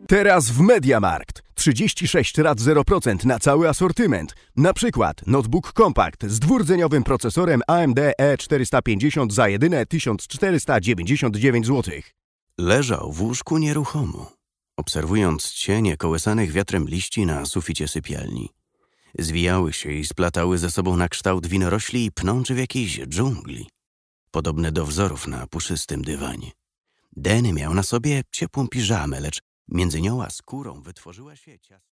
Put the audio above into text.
Teraz w MediaMarkt 36 rat 0% na cały asortyment. Na przykład notebook kompakt z dwurdzeniowym procesorem AMD E450 za jedyne 1499 zł. Leżał w łóżku nieruchomo, obserwując cienie kołysanych wiatrem liści na suficie sypialni. Zwijały się i splatały ze sobą na kształt winorośli i pnączy w jakiejś dżungli, podobne do wzorów na puszystym dywanie. Danny miał na sobie ciepłą piżamę, lecz między nią a skórą wytworzyła się ciasna...